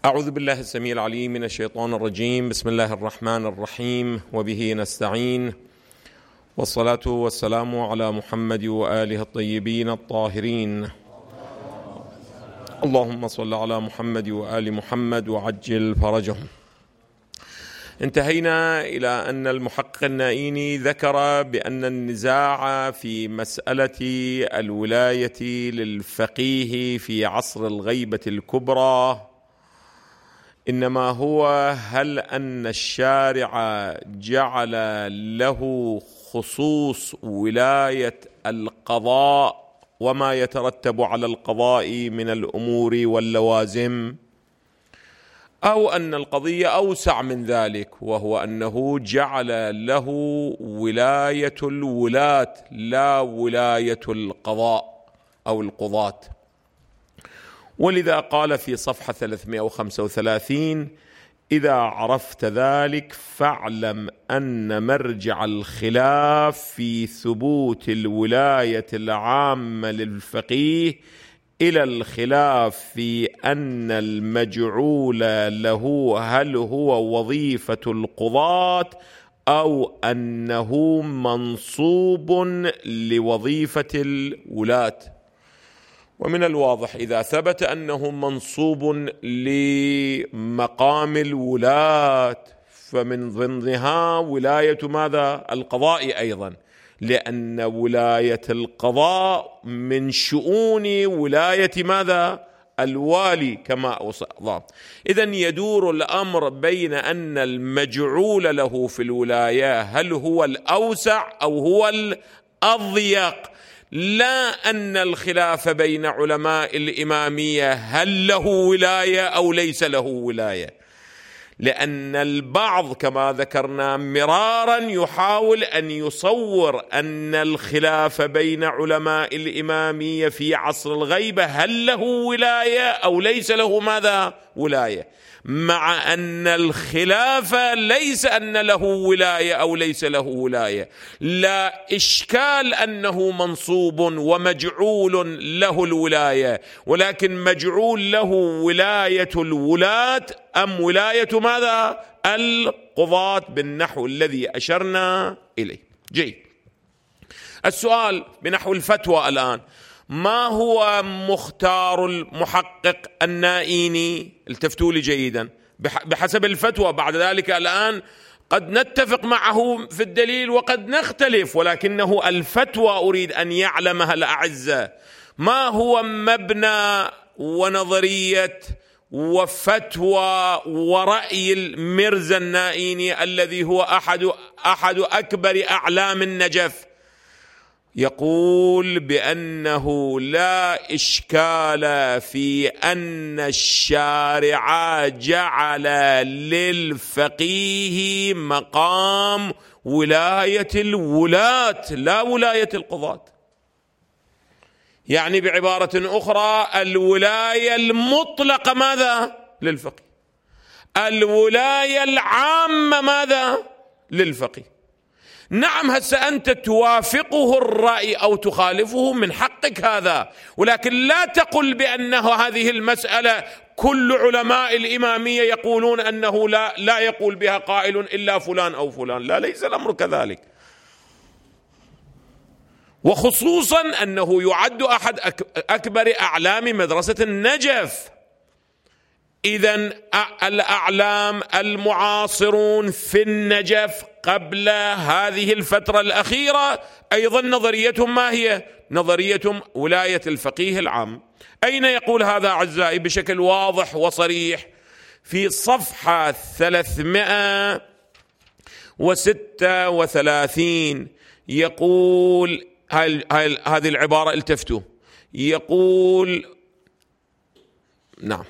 أعوذ بالله السميع العليم من الشيطان الرجيم. بسم الله الرحمن الرحيم، وبه نستعين، والصلاة والسلام على محمد وآله الطيبين الطاهرين. اللهم صل على محمد وآل محمد وعجل فرجهم. انتهينا إلى أن المحقق النائيني ذكر بأن النزاع في مسألة الولاية للفقيه في عصر الغيبة الكبرى إنما هو هل أن الشارع جعل له خصوص ولاية القضاء وما يترتب على القضاء من الأمور واللوازم، أو أن القضية أوسع من ذلك، وهو أنه جعل له ولاية الولاة لا ولاية القضاء أو القضاة. ولذا قال في صفحة 335: إذا عرفت ذلك فاعلم أن مرجع الخلاف في ثبوت الولاية العامة للفقيه إلى الخلاف في أن المجعول له هل هو وظيفة القضاة أو أنه منصوب لوظيفة الولاة. ومن الواضح إذا ثبت أنه منصوب لمقام الولاة فمن ضمنها ولاية ماذا؟ القضاء أيضا، لأن ولاية القضاء من شؤون ولاية ماذا؟ الوالي كما أوصى. إذن يدور الأمر بين أن المجعول له في الولاية هل هو الأوسع أو هو الأضيق، لا أن الخلاف بين علماء الإمامية هل له ولاية أو ليس له ولاية، لأن البعض كما ذكرنا مرارا يحاول أن يصور أن الخلاف بين علماء الإمامية في عصر الغيبة هل له ولاية أو ليس له ماذا؟ ولاية، مع أن الخلاف ليس أن له ولاية أو ليس له ولاية، لا إشكال أنه منصوب ومجعول له الولاية، ولكن مجعول له ولاية الولاة أم ولاية ماذا؟ القضاة بالنحو الذي أشرنا إليه. جيد. السؤال بنحو الفتوى الآن: ما هو مختار المحقق النائيني؟ التفتوا لي جيدا بحسب الفتوى. بعد ذلك الآن قد نتفق معه في الدليل وقد نختلف، ولكنه الفتوى أريد أن يعلمها الأعزة. ما هو مبنى ونظرية وفتوى ورأي الميرزا النائيني الذي هو أحد أكبر أعلام النجف؟ يقول بأنه لا إشكال في أن الشارع جعل للفقيه مقام ولاية الولاة لا ولاية القضاة. يعني بعبارة أخرى الولاية المطلقة ماذا؟ للفقيه. الولاية العامة ماذا؟ للفقيه. نعم، هسه أنت توافقه الرأي أو تخالفه من حقك هذا، ولكن لا تقل بأنه هذه المسألة كل علماء الإمامية يقولون أنه لا يقول بها قائل إلا فلان أو فلان. لا، ليس الأمر كذلك، وخصوصا أنه يعد أحد أكبر أعلام مدرسة النجف. إذن الأعلام المعاصرون في النجف قبل هذه الفترة الأخيرة أيضا نظريتهم ما هي؟ نظريتهم ولاية الفقيه العام. أين يقول هذا أعزائي بشكل واضح وصريح؟ في صفحة 336 يقول هذه العبارة، التفتوا، يقول نعم،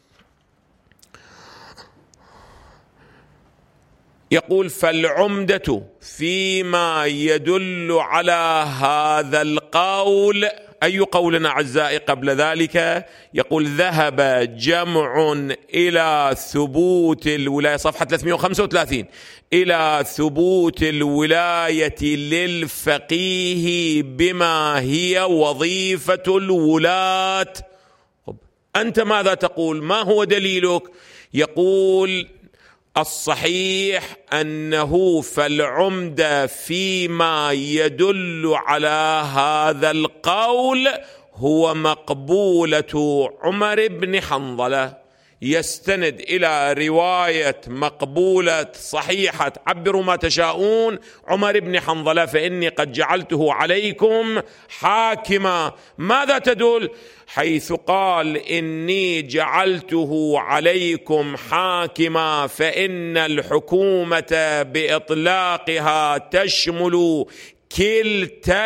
يقول: فالعمدة فيما يدل على هذا القول. أي قولنا أعزائي قبل ذلك؟ يقول: ذهب جمع إلى ثبوت الولاية، صفحة 335، إلى ثبوت الولاية للفقيه بما هي وظيفة الولاة. أنت ماذا تقول؟ ما هو دليلك؟ يقول الصحيح أنه فالعمدة فيما يدل على هذا القول هو مقبولة عمر بن حنظلة، يستند إلى رواية مقبولة صحيحة عبروا ما تشاءون عمر بن حنظلة، فإني قد جعلته عليكم حاكما. ماذا تدل؟ حيث قال إني جعلته عليكم حاكما، فإن الحكومة بإطلاقها تشمل كلتا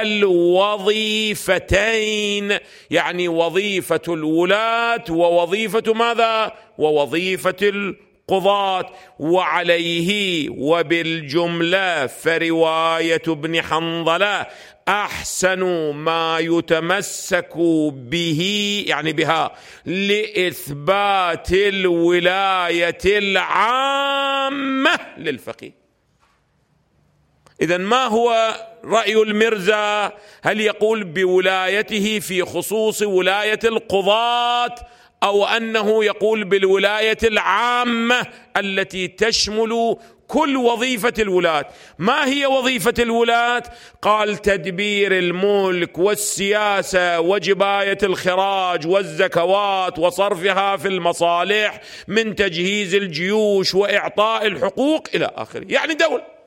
الوظيفتين، يعني وظيفة الولاة ووظيفة ماذا؟ ووظيفة القضاة. وعليه وبالجملة فرواية ابن حنظلة أحسن ما يتمسك به، يعني بها، لإثبات الولاية العامة للفقيه. إذن ما هو رأي المرزا؟ هل يقول بولايته في خصوص ولاية القضاة، أو أنه يقول بالولاية العامة التي تشمل كل وظيفة الولاة؟ ما هي وظيفة الولاة؟ قال تدبير الملك والسياسة وجباية الخراج والزكوات وصرفها في المصالح، من تجهيز الجيوش وإعطاء الحقوق إلى آخره، يعني دولة.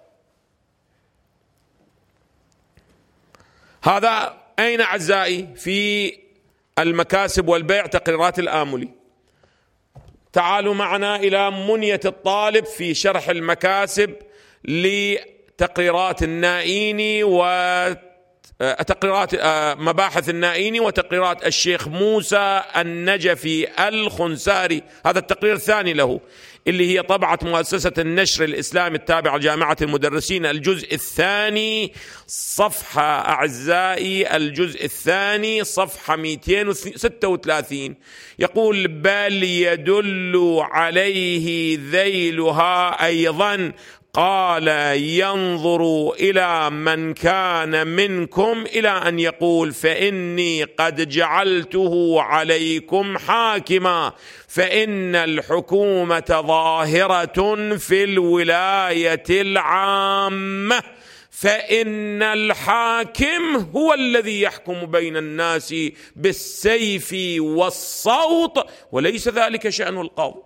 هذا أين أعزائي؟ في المكاسب والبيع، تقريرات الآملي. تعالوا معنا إلى منية الطالب في شرح المكاسب لتقريرات النائيني وتقريرات مباحث النائيني وتقريرات الشيخ موسى النجفي الخنساري. هذا التقرير الثاني له، اللي هي طبعة مؤسسة النشر الإسلامي التابعة لجامعة المدرسين، الجزء الثاني صفحة أعزائي، الجزء الثاني صفحة 236. يقول بل يدل عليه ذيلها أيضا، قال ينظر إلى من كان منكم، إلى أن يقول فإني قد جعلته عليكم حاكما، فإن الحكومة ظاهرة في الولاية العامة، فإن الحاكم هو الذي يحكم بين الناس بالسيف والصوت، وليس ذلك شأن القاضي.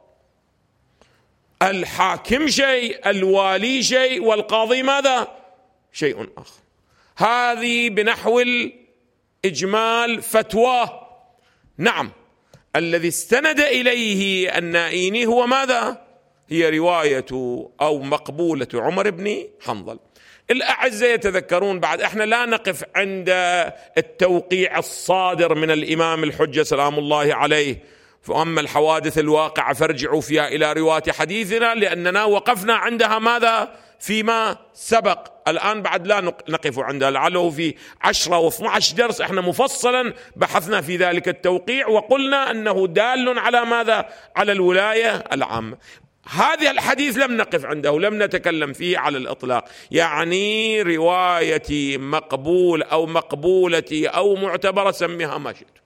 الحاكم شيء، الوالي شيء، والقاضي ماذا؟ شيء آخر. هذه بنحو الإجمال فتواه. نعم، الذي استند إليه النائيني هو ماذا؟ هي رواية أو مقبولة عمر بن حنظل. الأعزة يتذكرون، بعد احنا لا نقف عند التوقيع الصادر من الإمام الحجة سلام الله عليه، فأما الحوادث الواقعة فارجعوا فيها إلى رواية حديثنا، لأننا وقفنا عندها ماذا؟ فيما سبق. الآن بعد لا نقف عندها، لعله في 10 و12 درس احنا مفصلا بحثنا في ذلك التوقيع، وقلنا أنه دال على ماذا؟ على الولاية العامة. هذا الحديث لم نقف عنده، لم نتكلم فيه على الإطلاق، يعني روايتي مقبول أو مقبولتي أو معتبرة، سميها ما شئت.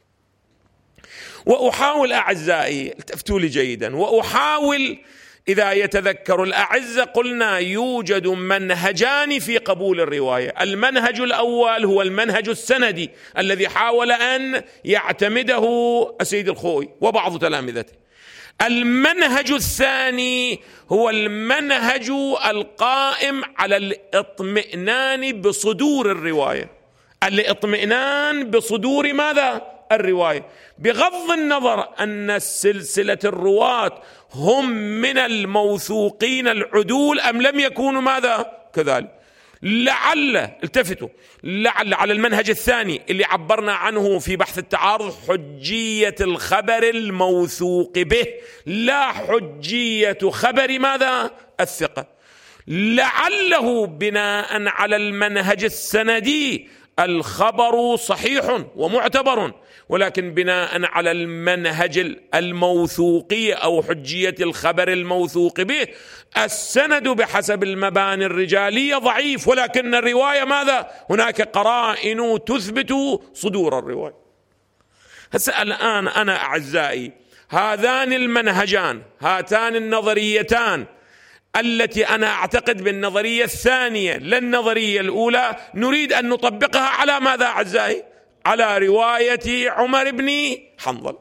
وأحاول أعزائي، التفتوا لي جيدا، وأحاول إذا يتذكر الأعزة، قلنا يوجد منهجان في قبول الرواية. المنهج الأول هو المنهج السندي الذي حاول أن يعتمده السيد الخوئي وبعض تلامذته. المنهج الثاني هو المنهج القائم على الاطمئنان بصدور الرواية، الاطمئنان بصدور ماذا؟ الرواية، بغض النظر أن سلسلة الرواة هم من الموثوقين العدول أم لم يكونوا ماذا؟ كذلك. لعل، التفتوا، لعل على المنهج الثاني اللي عبرنا عنه في بحث التعارض، حجية الخبر الموثوق به، لا حجية خبر ماذا؟ الثقة. لعله بناء على المنهج السندي الخبر صحيح ومعتبر، ولكن بناء على المنهج الموثوقي أو حجية الخبر الموثوق به، السند بحسب المباني الرجالية ضعيف، ولكن الرواية ماذا؟ هناك قرائن تثبت صدور الرواية. هسه الآن أنا أعزائي هذان المنهجان، هاتان النظريتان التي أنا أعتقد بالنظرية الثانية لا النظرية الأولى، نريد أن نطبقها على ماذا أعزائي؟ على رواية عمر بن حنظل،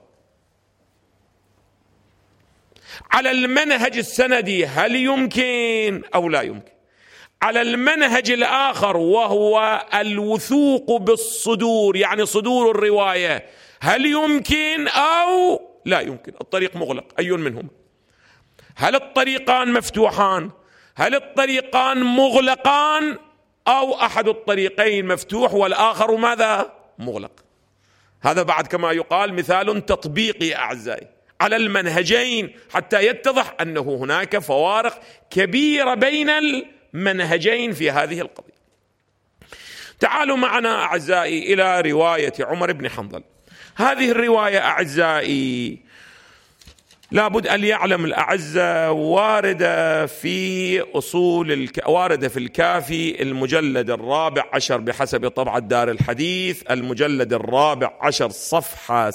على المنهج السندي هل يمكن أو لا يمكن؟ على المنهج الآخر وهو الوثوق بالصدور، يعني صدور الرواية، هل يمكن أو لا يمكن؟ الطريق مغلق، أي منهما؟ هل الطريقان مفتوحان؟ هل الطريقان مغلقان؟ أو أحد الطريقين مفتوح والآخر ماذا؟ مغلق. هذا بعد كما يقال مثال تطبيقي أعزائي على المنهجين حتى يتضح أنه هناك فوارق كبيرة بين المنهجين في هذه القضية. تعالوا معنا أعزائي إلى رواية عمر بن حنظل. هذه الرواية أعزائي لابد أن يعلم الأعزة واردة في واردة في الكافي المجلد 14 بحسب طبعة دار الحديث، المجلد 14 صفحة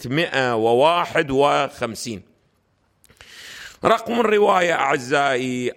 651. رقم الرواية أعزائي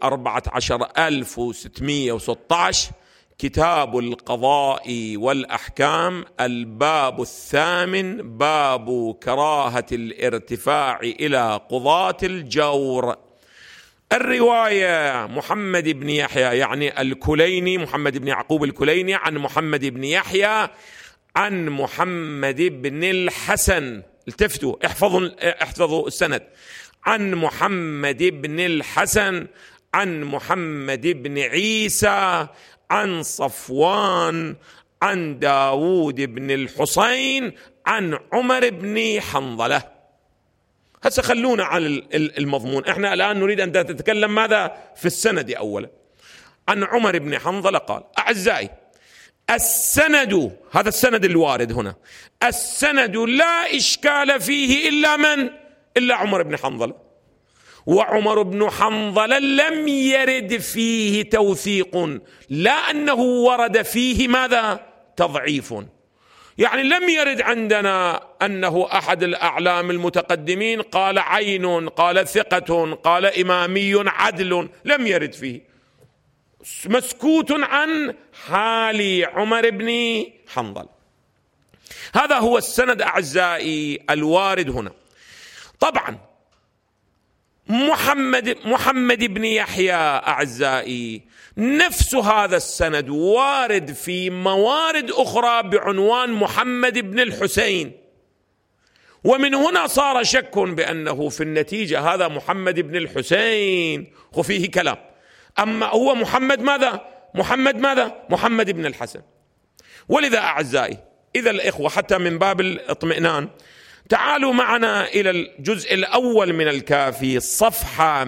14616، كتاب القضاء والأحكام، الباب 8، باب كراهة الارتفاع إلى قضاة الجور. الرواية محمد بن يحيى يعني الكليني، محمد بن يعقوب الكليني، عن محمد بن يحيى عن محمد بن الحسن. التفتوا احفظوا السند. عن محمد بن الحسن عن محمد بن عيسى عن صفوان عن داود بن الحسين عن عمر بن حنظلة. هسه خلونا على المضمون، احنا الآن نريد أن تتكلم ماذا في السند أولا. عن عمر بن حنظلة قال: أعزائي السند، هذا السند الوارد هنا، السند لا إشكال فيه إلا من؟ إلا عمر بن حنظلة. وعمر بن حنظلة لم يرد فيه توثيق، لا أنه ورد فيه ماذا؟ تضعيف. يعني لم يرد عندنا أنه أحد الأعلام المتقدمين قال عين، قال ثقة، قال إمامي عدل، لم يرد فيه. مسكوت عن حال عمر بن حنظلة. هذا هو السند أعزائي الوارد هنا. طبعا محمد بن يحيى أعزائي نفس هذا السند وارد في موارد أخرى بعنوان محمد بن الحسين، ومن هنا صار شك بأنه في النتيجة هذا محمد بن الحسين وفيه كلام، أما هو محمد ماذا؟ محمد بن الحسن. ولذا أعزائي إذا الإخوة حتى من باب الاطمئنان تعالوا معنا إلى الجزء الأول من الكافي صفحة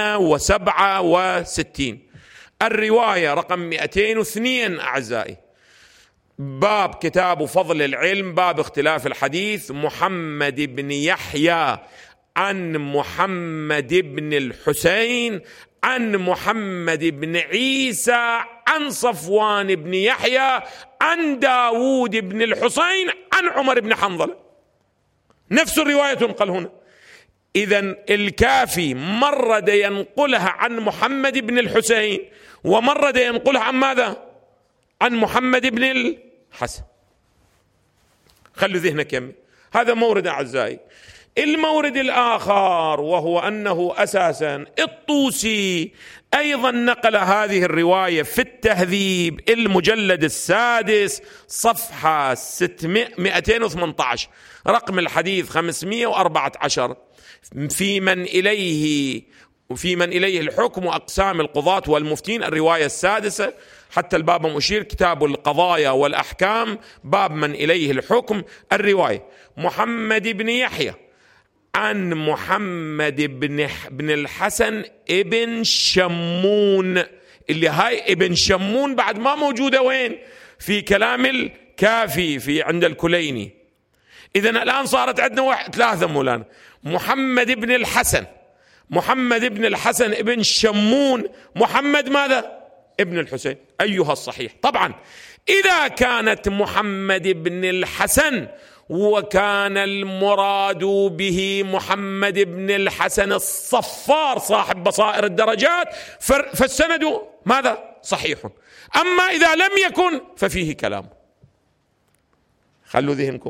167، الرواية رقم 202 أعزائي، باب كتاب فضل العلم، باب اختلاف الحديث، محمد بن يحيى عن محمد بن الحسين عن محمد بن عيسى عن صفوان بن يحيى عن داود بن الحسين عن عمر بن حنظلة. نفس الرواية تنقل هنا. إذن الكافي مرد ينقلها عن محمد بن الحسين ومرد ينقلها عن ماذا؟ عن محمد بن الحسن. خلوا ذهنك يمي، هذا مورد أعزائي. المورد الآخر وهو أنه أساسا الطوسي أيضا نقل هذه الرواية في التهذيب المجلد 6 صفحة 218 رقم الحديث 514 في من إليه الحكم وأقسام القضاة والمفتين، الرواية 6 حتى الباب مشير، كتاب القضايا والأحكام، باب من إليه الحكم، الرواية محمد بن يحيى عن محمد بن الحسن ابن شمون، اللي هاي ابن شمون بعد ما موجودة وين؟ في كلام الكافي في عند الكليني. إذن الآن صارت عندنا 3 مولانا، محمد بن الحسن ابن شمون، محمد ماذا؟ ابن الحسين. أيها الصحيح؟ طبعا إذا كانت محمد بن الحسن وكان المراد به محمد بن الحسن الصفار صاحب بصائر الدرجات، فالسند ماذا؟ صحيح. أما إذا لم يكن ففيه كلام. خلوا ذهنكم.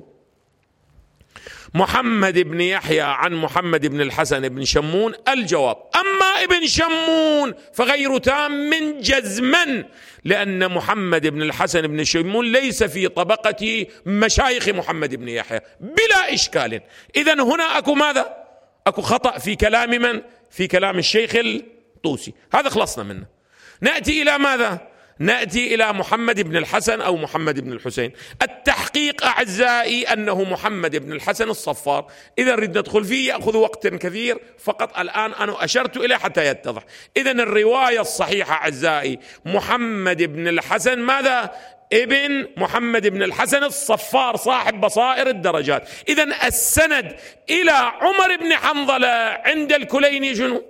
محمد بن يحيى عن محمد بن الحسن بن شمون، الجواب: أما ابن شمون فغير تام جزما، لأن محمد بن الحسن بن شمون ليس في طبقة مشايخ محمد بن يحيى بلا إشكال. إذن هنا أكو ماذا؟ أكو خطأ في كلام من؟ في كلام الشيخ الطوسي. هذا خلصنا منه. نأتي إلى ماذا؟ نأتي إلى محمد بن الحسن أو محمد بن الحسين. التحقيق أعزائي أنه محمد بن الحسن الصفار. إذا نريد ندخل فيه يأخذ وقت كثير، فقط الآن أنا أشرت إليه حتى يتضح. إذن الرواية الصحيحة أعزائي محمد بن الحسن ماذا؟ ابن محمد بن الحسن الصفار صاحب بصائر الدرجات. إذن السند إلى عمر بن حنظلة عند الكليني شنو؟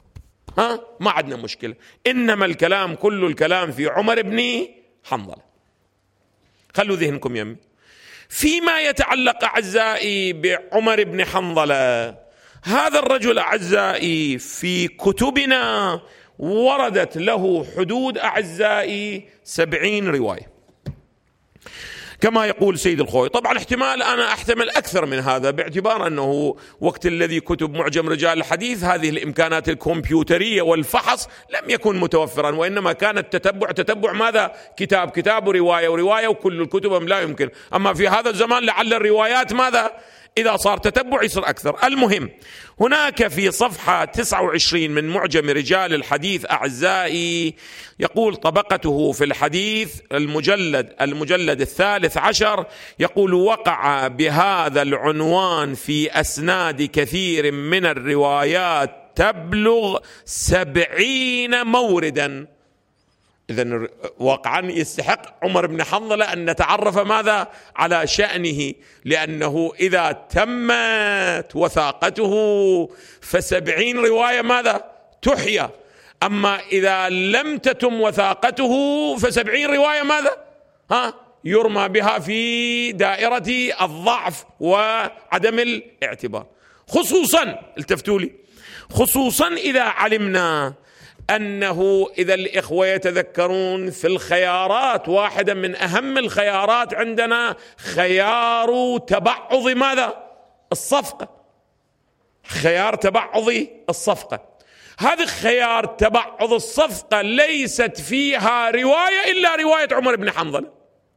ما عندنا مشكلة، إنما الكلام كل الكلام في عمر بن حنظلة. خلوا ذهنكم يمي. فيما يتعلق أعزائي بعمر بن حنظلة، هذا الرجل أعزائي في كتبنا وردت له حدود أعزائي 70 رواية كما يقول سيد الخوئي. طبعا احتمال أنا أحتمل أكثر من هذا، باعتبار أنه وقت الذي كتب معجم رجال الحديث هذه الإمكانات الكمبيوترية والفحص لم يكن متوفرا، وإنما كان التتبع ماذا؟ كتاب ورواية ورواية، وكل الكتب لا يمكن. أما في هذا الزمان لعل الروايات ماذا؟ إذا صار تتبع يصير أكثر. المهم، هناك في صفحة 29 من معجم رجال الحديث أعزائي يقول طبقته في الحديث المجلد 13، يقول: وقع بهذا العنوان في أسناد كثير من الروايات تبلغ 70 موردا. إذن واقعا يستحق عمر بن حنظلة أن نتعرف ماذا؟ على شأنه، لأنه إذا تمت وثاقته ف70 رواية ماذا؟ تحيى. أما إذا لم تتم وثاقته ف70 رواية ماذا؟ يرمى بها في دائرة الضعف وعدم الاعتبار. خصوصا التفتوا لي، خصوصا إذا علمنا أنه إذا الإخوة يتذكرون في الخيارات، واحدا من أهم الخيارات عندنا خيار تبعض ماذا؟ الصفقة. خيار تبعض الصفقة، هذه خيار تبعض الصفقة ليست فيها رواية إلا رواية عمر بن حنظلة.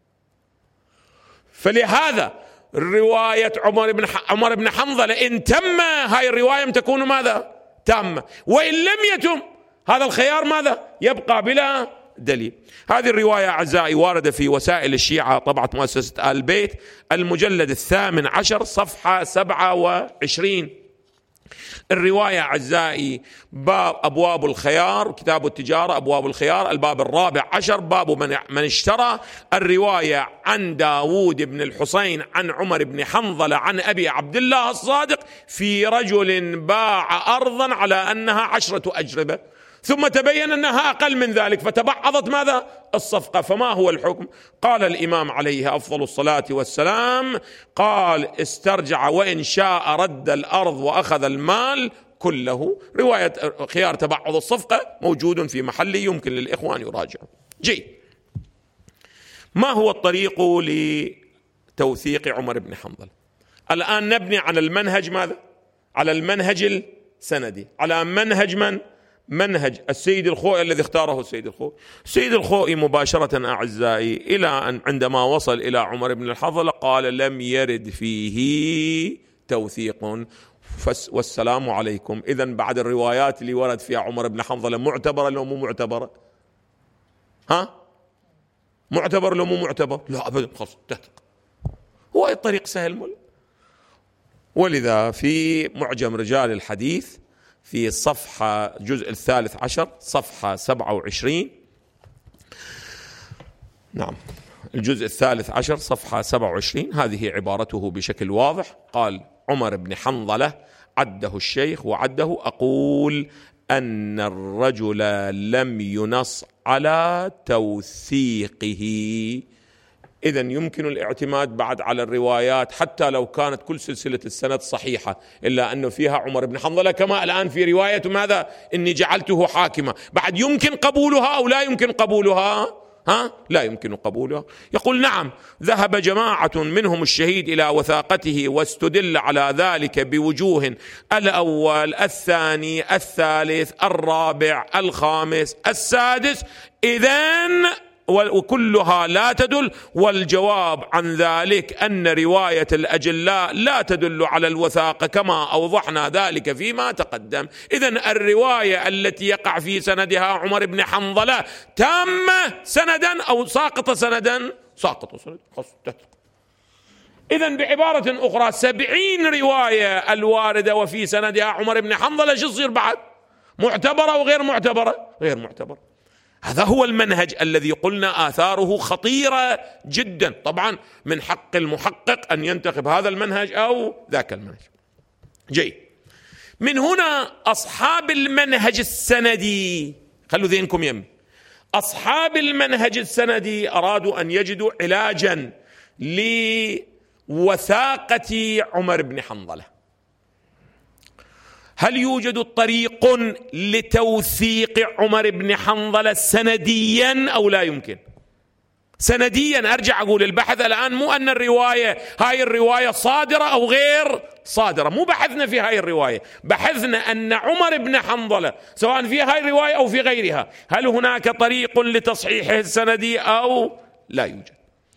فلهذا رواية عمر بن حنظلة إن تم هاي الرواية تكون ماذا؟ تامة، وإن لم يتم هذا الخيار ماذا؟ يبقى بلا دليل. هذه الرواية أعزائي واردة في وسائل الشيعة طبعة مؤسسة آل بيت المجلد 18 صفحة 27. الرواية أعزائي باب أبواب الخيار، كتاب التجارة أبواب الخيار، الباب 14 باب من اشترى. الرواية عن داود بن الحسين عن عمر بن حنظلة عن أبي عبد الله الصادق في رجل باع أرضا على أنها 10 أجربة، ثم تبين أنها أقل من ذلك فتبعضت ماذا؟ الصفقة. فما هو الحكم؟ قال الإمام عليه أفضل الصلاة والسلام، قال: استرجع وإن شاء رد الأرض وأخذ المال كله. رواية خيار تبعض الصفقة موجود في محل يمكن للإخوان يراجعوا. ما هو الطريق لتوثيق عمر بن حنظلة؟ الآن نبني على المنهج ماذا؟ على المنهج السندي، على منهج من؟ منهج السيد الخوئي الذي اختاره السيد الخوئي مباشرة أعزائي، إلى أن عندما وصل إلى عمر بن الحنظلة قال: لم يرد فيه توثيق، والسلام عليكم. إذن بعد الروايات اللي ورد فيها عمر بن حنظلة معتبرة لو مو معتبرة؟ معتبر لو مو معتبر؟ لا أبدا، خلاص تحتق. هو الطريق سهل. ولذا في معجم رجال الحديث في صفحة جزء 13 صفحة 27، نعم الجزء 13 صفحة 27، هذه عبارته بشكل واضح. قال: عمر بن حنظلة عده الشيخ وعده: أقول أن الرجل لم ينص على توثيقه إذن يمكن الاعتماد بعد على الروايات حتى لو كانت كل سلسلة السند صحيحة، إلا أنه فيها عمر بن حنظلة كما الآن في رواية ماذا؟ إني جعلته حاكما، بعد يمكن قبولها أو لا يمكن قبولها؟ لا يمكن قبولها. يقول نعم، ذهب جماعة منهم الشهيد إلى وثاقته واستدل على ذلك بوجوه: الأول، الثاني، الثالث، الرابع، الخامس، السادس، إذن وكلها لا تدل. والجواب عن ذلك أن رواية الأجلاء لا تدل على الوثاقة كما أوضحنا ذلك فيما تقدم. إذن الرواية التي يقع في سندها عمر بن حنظلة تامة سندا أو ساقط سندا؟ ساقط سندا. إذن بعبارة أخرى 70 رواية الواردة وفي سندها عمر بن حنظلة شو تصير بعد؟ معتبرة وغير معتبرة؟ غير معتبرة. هذا هو المنهج الذي قلنا آثاره خطيرة جدا. طبعا من حق المحقق أن ينتخب هذا المنهج أو ذاك المنهج. جيد. من هنا أصحاب المنهج السندي، خلوا ذهنكم يمي، أصحاب المنهج السندي أرادوا أن يجدوا علاجا لوثاقة عمر بن حنظلة. هل يوجد طريق لتوثيق عمر بن حنظلة سنديا أو لا يمكن؟ سنديا أرجع أقول البحث الآن مو أن هاي الرواية صادرة أو غير صادرة، مو بحثنا في هاي الرواية، بحثنا أن عمر بن حنظلة سواء في هاي الرواية أو في غيرها هل هناك طريق لتصحيحه السندي أو لا يوجد.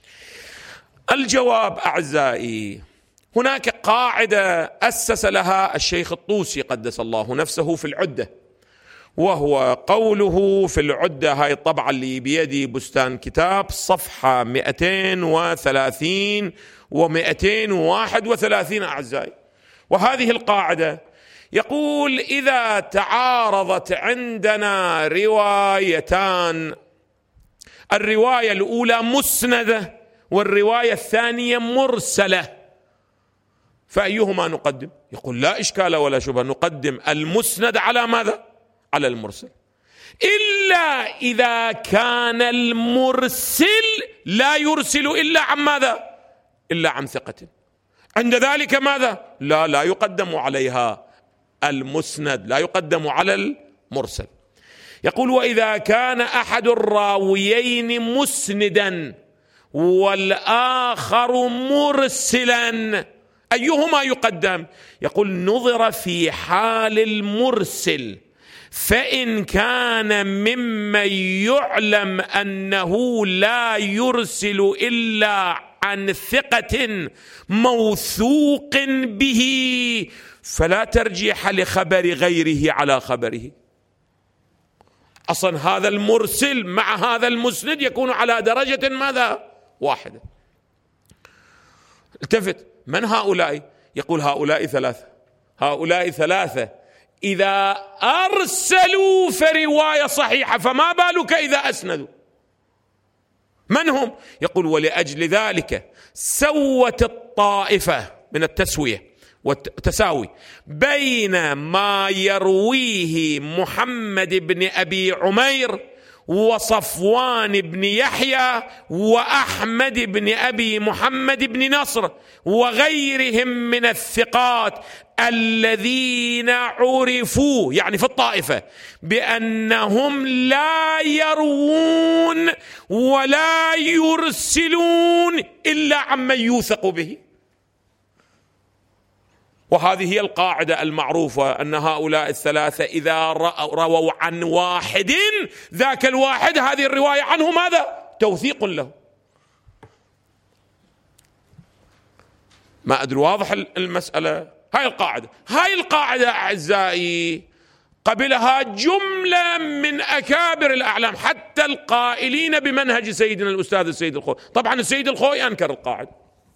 الجواب أعزائي، هناك قاعدة أسس لها الشيخ الطوسي قدس الله نفسه في العدة، وهو قوله في العدة، هاي الطبعة اللي بيدي بستان كتاب، صفحة 230 و231 أعزائي. وهذه القاعدة يقول: إذا تعارضت عندنا روايتان، الرواية الأولى مسندة والرواية الثانية مرسلة، فأيهما نقدم؟ يقول لا إشكال ولا شبهة، نقدم المسند على ماذا؟ على المرسل، إلا إذا كان المرسل لا يرسل إلا عن ماذا؟ إلا عن ثقة. عند ذلك ماذا؟ لا يقدم عليها المسند، لا يقدم على المرسل. يقول: وإذا كان أحد الراويين مسندا والآخر مرسلا أيهما يقدم؟ يقول: نظر في حال المرسل، فإن كان ممن يعلم أنه لا يرسل إلا عن ثقة موثوق به فلا ترجيح لخبر غيره على خبره. أصلا هذا المرسل مع هذا المسند يكون على درجة ماذا؟ واحدة. التفت، من هؤلاء؟ يقول هؤلاء ثلاثة إذا أرسلوا فرواية صحيحة، فما بالك إذا أسندوا؟ من هم؟ يقول: ولأجل ذلك سوت الطائفة من التسوية والتساوي بين ما يرويه محمد بن أبي عمير وصفوان بن يحيى وأحمد بن أبي محمد بن نصر وغيرهم من الثقات الذين عرفوا، يعني في الطائفة، بأنهم لا يروون ولا يرسلون إلا عمن يوثق به. وهذه هي القاعدة المعروفة، أن هؤلاء الثلاثة إذا رووا عن واحد، ذاك الواحد هذه الرواية عنه ماذا؟ توثيق له. ما أدري واضح المسألة؟ هاي القاعدة أعزائي قبلها جملة من أكابر الأعلام، حتى القائلين بمنهج سيدنا الأستاذ السيد الخوئي. طبعا السيد الخوئي أنكر القاعدة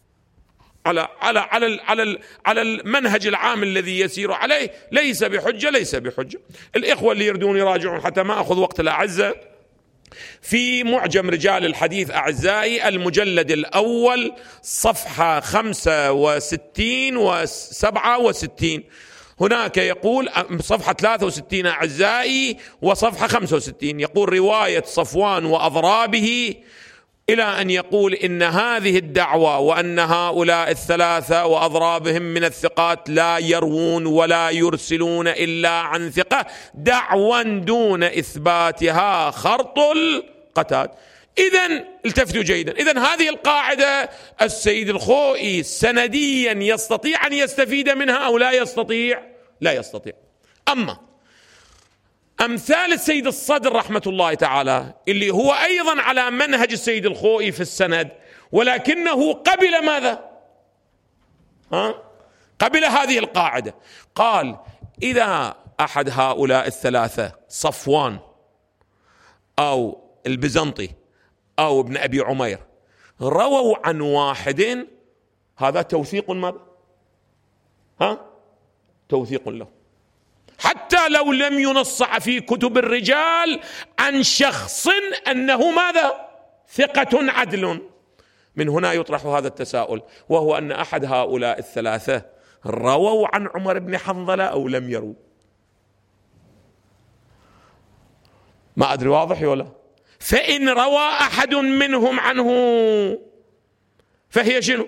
على المنهج العام الذي يسير عليه، ليس بحجة. الإخوة اللي يردون يراجعون حتى ما أخذ وقت الأعزة، في معجم رجال الحديث أعزائي المجلد الأول صفحة 65 و67، هناك يقول صفحة 63 أعزائي وصفحة 65، يقول: رواية صفوان وأضرابه إلى أن يقول إن هذه الدعوة وأن هؤلاء الثلاثة وأضرابهم من الثقات لا يروون ولا يرسلون إلا عن ثقة دعوى دون إثباتها خرط القتاد. إذن التفتوا جيدا، إذن هذه القاعدة السيد الخوئي سنديا يستطيع أن يستفيد منها أو لا يستطيع؟ لا يستطيع. أما أمثال السيد الصدر رحمة الله تعالى اللي هو أيضا على منهج السيد الخوئي في السند، ولكنه قبل ماذا؟ قبل هذه القاعدة. قال إذا أحد هؤلاء الثلاثة صفوان أو البزنطي أو ابن أبي عمير رووا عن واحد، هذا توثيق ماذا؟ توثيق له، حتى لو لم ينص في كتب الرجال عن شخص أنه ماذا؟ ثقة عدل. من هنا يطرح هذا التساؤل، وهو أن أحد هؤلاء الثلاثة رووا عن عمر بن حنظلة أو لم يروا؟ ما أدري واضح ولا؟ فإن روى أحد منهم عنه فهي شنو؟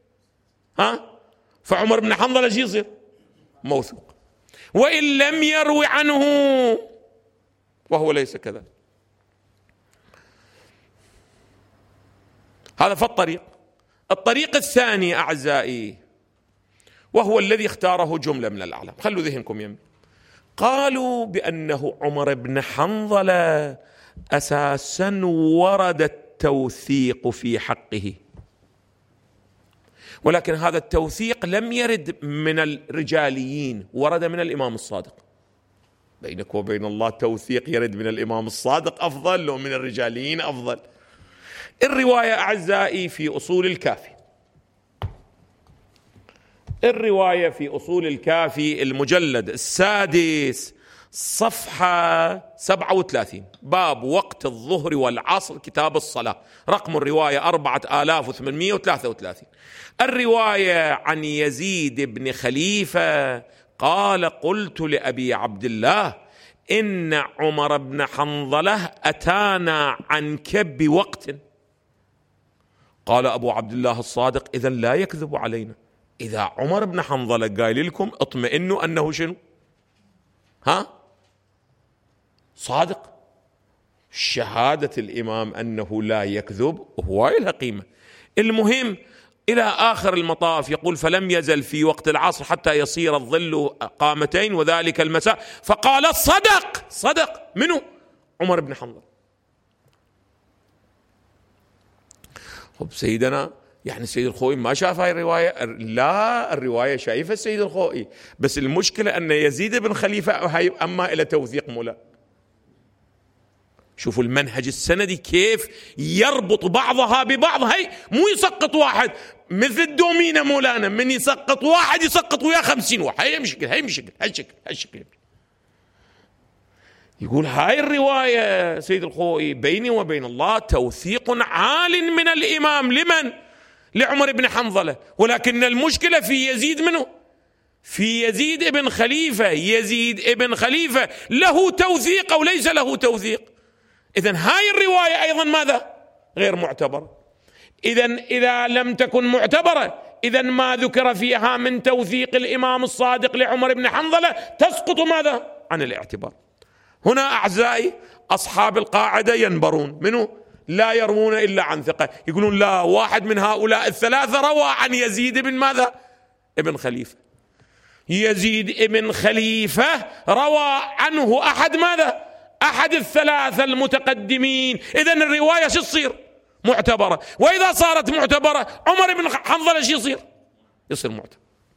فعمر بن حنظلة شو يصير؟ موثوق. وإن لم يروي عنه وهو ليس كذلك. هذا الطريق الثاني أعزائي، وهو الذي اختاره جملة من الأعلام، خلوا ذهنكم يمين. قالوا بأنه عمر بن حنظلة أساسا ورد التوثيق في حقه، ولكن هذا التوثيق لم يرد من الرجاليين، ورد من الإمام الصادق. بينك وبين الله توثيق يرد من الإمام الصادق أفضل لو من الرجاليين أفضل. الرواية أعزائي في أصول الكافي، الرواية في أصول الكافي المجلد السادس صفحة 37، باب وقت الظهر والعصر، كتاب الصلاة، رقم الرواية 4833. الرواية عن يزيد بن خليفة قال: قلت لأبي عبد الله إن عمر بن حنظلة أتانا عنك بوقت. قال أبو عبد الله الصادق: إذن لا يكذب علينا، إذا عمر بن حنظلة قايل لكم اطمئنوا أنه شنو؟ صادق. شهادة الإمام أنه لا يكذب هو لها قيمة. المهم إلى آخر المطاف يقول: فلم يزل في وقت العصر حتى يصير الظل قامتين وذلك المساء، فقال: صدق. منه؟ عمر بن حنظلة. خب سيدنا، يعني السيد الخوئي ما شاف هاي الرواية؟ لا، الرواية شايفة السيد الخوئي، بس المشكلة أن يزيد بن خليفة هاي أما إلى توثيق مولا. شوفوا المنهج السندي كيف يربط بعضها ببعض. هاي مو يسقط واحد مثل الدومينة مولانا، من يسقط واحد يسقط وياه 50 واحد. هاي مشكل. يقول هاي الرواية سيد الخوئي بيني وبين الله توثيق عال من الإمام. لمن؟ لعمر بن حنظلة، ولكن المشكلة في يزيد منه، في يزيد ابن خليفة. يزيد ابن خليفة له توثيق أو ليس له توثيق؟ إذن هاي الرواية أيضا ماذا؟ غير معتبرة. إذن إذا لم تكن معتبرة، إذن ما ذكر فيها من توثيق الإمام الصادق لعمر بن حنظلة تسقط ماذا؟ عن الاعتبار. هنا أعزائي أصحاب القاعدة ينبرون منه، لا يروون إلا عن ثقة. يقولون لا، واحد من هؤلاء الثلاثة روى عن يزيد بن ماذا؟ ابن خليفة. يزيد ابن خليفة روى عنه أحد ماذا؟ أحد الثلاثة المتقدمين. إذن الرواية شو تصير؟ معتبرة. وإذا صارت معتبرة عمر بن حنظلة شو يصير؟ يصير معتبر.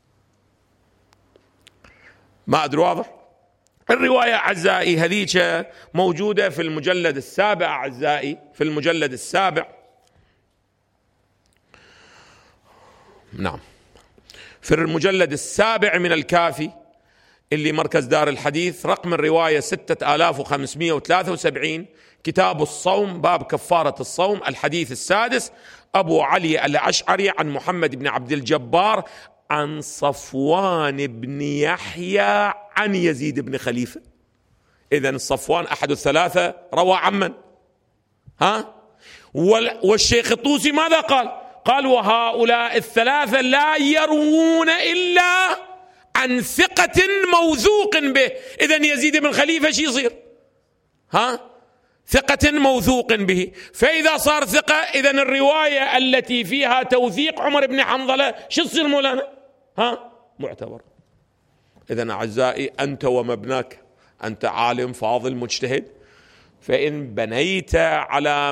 ما أدري واضح؟ الرواية أعزائي هذيك موجودة في المجلد السابع أعزائي، في المجلد السابع، نعم، في المجلد السابع من الكافي اللي مركز دار الحديث، رقم الرواية 6573، كتاب الصوم، باب كفارة الصوم، الحديث السادس، أبو علي الأشعري عن محمد بن عبد الجبار عن صفوان بن يحيى عن يزيد بن خليفة. إذن صفوان أحد الثلاثة روى عن من؟ والشيخ الطوسي ماذا قال وهؤلاء الثلاثة لا يروون إلا عن ثقة موثوق به. إذن يزيد بن خليفة شي يصير؟ ثقة موثوق به. فإذا صار ثقة إذن الرواية التي فيها توثيق عمر بن حنظلة شو تصير مولانا؟ معتبر. إذن أعزائي أنت ومبناك، أنت عالم فاضل مجتهد، فإن بنيت على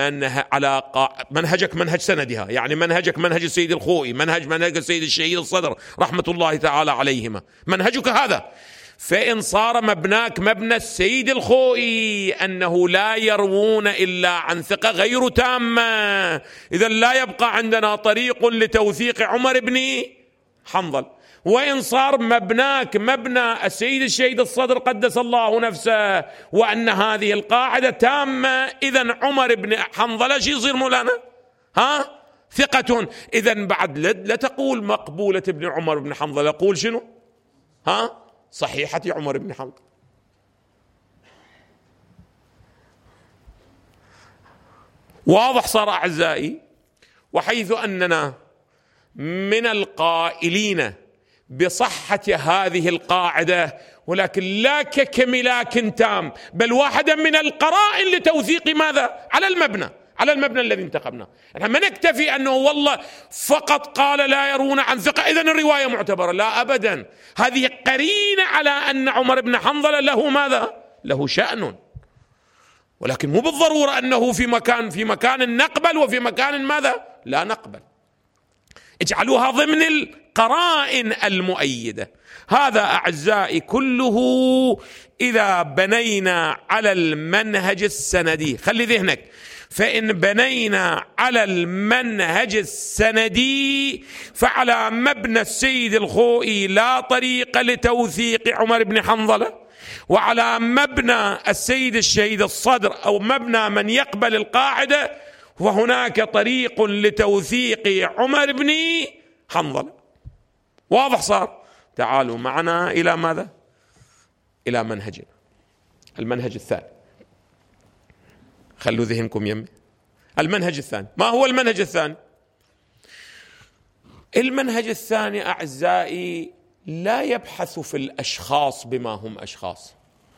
منهجك منهج سندها، يعني منهجك منهج السيد الخوئي، منهج السيد الشهيد الصدر رحمة الله تعالى عليهما، منهجك هذا، فإن صار مبناك مبنى السيد الخوئي أنه لا يروون إلا عن ثقة غير تامة، إذن لا يبقى عندنا طريق لتوثيق عمر بن حنظل. وإن صار مبناك مبنى السيد الشهيد الصدر قدس الله نفسه وأن هذه القاعدة تامة، إذن عمر بن حنظلة شو يصير مولانا؟ ثقة. إذن بعد لا تقول مقبولة ابن عمر بن حنظلة، قول شنو؟ صحيحة عمر بن حنظلة. واضح صار أعزائي؟ وحيث أننا من القائلين بصحة هذه القاعدة، ولكن لا كملاك تام، بل واحدا من القرائن لتوثيق ماذا؟ على المبنى الذي انتخبناه. نحن ما نكتفي أنه والله فقط قال لا يرون عن ثقة إذن الرواية معتبرة، لا أبدا، هذه قرينة على أن عمر بن حنظلة له ماذا؟ له شأن، ولكن مو بالضرورة أنه في مكان نقبل وفي مكان ماذا؟ لا نقبل. اجعلوها ضمن القرائن المؤيدة. هذا أعزائي كله إذا بنينا على المنهج السندي. خلي ذهنك، فإن بنينا على المنهج السندي فعلى مبنى السيد الخوئي لا طريق لتوثيق عمر بن حنظلة، وعلى مبنى السيد الشهيد الصدر أو مبنى من يقبل القاعدة وهناك طريق لتوثيق عمر بن حنظلة. واضح صار؟ تعالوا معنا إلى ماذا؟ إلى منهجنا، المنهج الثاني. خلوا ذهنكم يمي. المنهج الثاني، ما هو المنهج الثاني؟ المنهج الثاني أعزائي لا يبحث في الأشخاص بما هم أشخاص.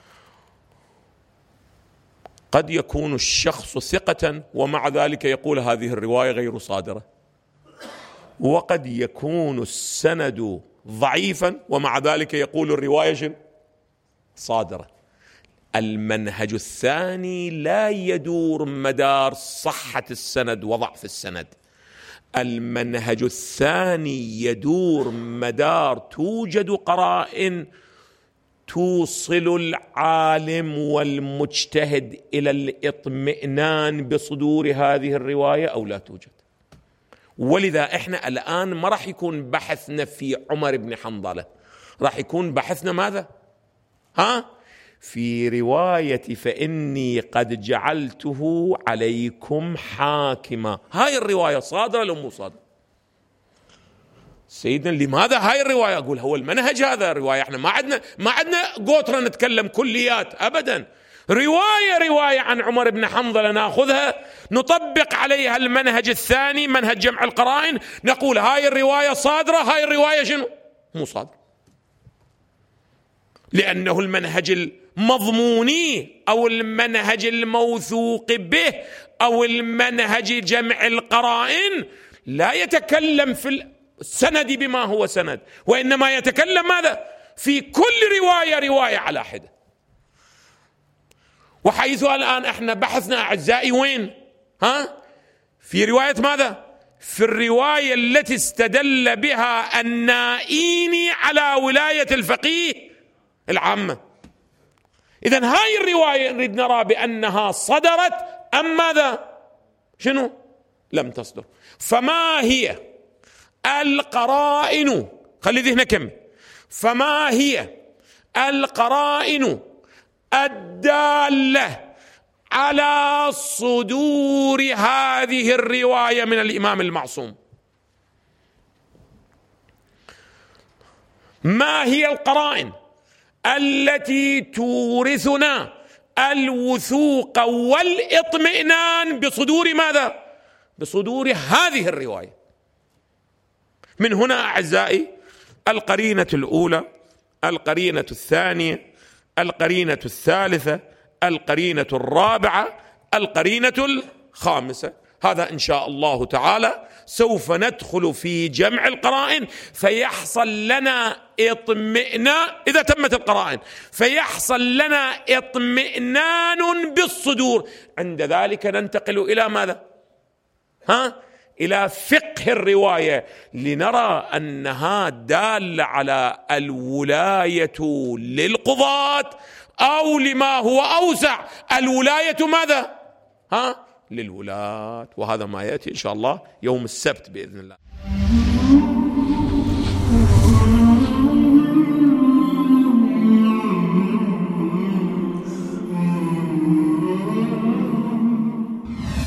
قد يكون الشخص ثقة ومع ذلك يقول هذه الرواية غير صادرة، وقد يكون السند ضعيفا ومع ذلك يقول الرواية صادرة. المنهج الثاني لا يدور مدار صحة السند وضعف السند، المنهج الثاني يدور مدار توجد قرائن توصل العالم والمجتهد إلى الاطمئنان بصدور هذه الرواية أو لا توجد. ولذا إحنا الآن ما راح يكون بحثنا في عمر بن حنظلة، راح يكون بحثنا ماذا؟ في رواية فإني قد جعلته عليكم حاكما. هاي الرواية صادرة لو مو صادرة؟ سيدنا لماذا هاي الرواية؟ أقول هو المنهج هذا الرواية، احنا ما عندنا قطرة نتكلم كليات أبدا، رواية عن عمر بن حنظلة نأخذها نطبق عليها المنهج الثاني، منهج جمع القرائن، نقول هاي الرواية صادرة، هاي الرواية شنو؟ مو صادرة، لأنه المنهج المضموني أو المنهج الموثوق به أو المنهج جمع القرائن لا يتكلم في السند بما هو سند، وإنما يتكلم ماذا؟ في كل رواية على حدة. وحيث الآن احنا بحثنا أعزائي وين؟ في رواية ماذا؟ في الرواية التي استدل بها النائيني على ولاية الفقيه العامة. إذن هاي الرواية نريد نرى بأنها صدرت أم ماذا؟ شنو؟ لم تصدر. فما هي القرائن؟ خلي ذهنك كم. فما هي القرائن الدالة على صدور هذه الرواية من الإمام المعصوم؟ ما هي القرائن التي تورثنا الوثوق والإطمئنان بصدور ماذا؟ بصدور هذه الرواية. من هنا أعزائي القرينة الأولى، القرينة الثانية، القرينة الثالثة، القرينة الرابعة، القرينة الخامسة. هذا إن شاء الله تعالى سوف ندخل في جمع القرائن فيحصل لنا اطمئنان إذا تمت القرائن، فيحصل لنا اطمئنان بالصدور. عند ذلك ننتقل إلى ماذا؟ إلى فقه الرواية، لنرى أنها دالة على الولاية للقضاة أو لما هو أوسع الولاية ماذا؟ للولاة. وهذا ما يأتي إن شاء الله يوم السبت بإذن الله.